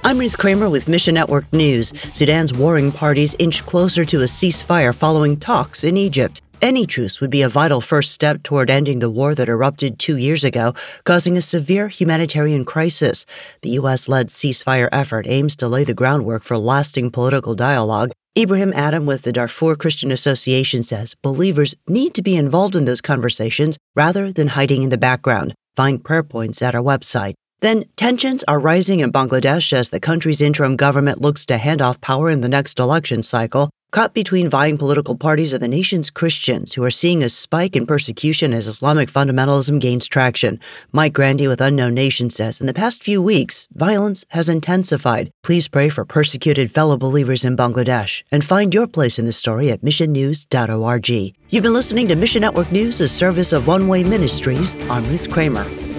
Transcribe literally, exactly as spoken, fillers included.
I'm Ruth Kramer with Mission Network News. Sudan's warring parties inch closer to a ceasefire following talks in Egypt. Any truce would be a vital first step toward ending the war that erupted two years ago, causing a severe humanitarian crisis. The U S-led ceasefire effort aims to lay the groundwork for lasting political dialogue. Ibrahim Adam with the Darfur Christian Association says believers need to be involved in those conversations rather than hiding in the background. Find prayer points at our website. Then, tensions are rising in Bangladesh as the country's interim government looks to hand off power in the next election cycle. Caught between vying political parties are the nation's Christians, who are seeing a spike in persecution as Islamic fundamentalism gains traction. Mike Grandy with Unknown Nation says in the past few weeks, violence has intensified. Please pray for persecuted fellow believers in Bangladesh and find your place in the story at mission news dot org. You've been listening to Mission Network News, a service of One Way Ministries. I'm Ruth Kramer.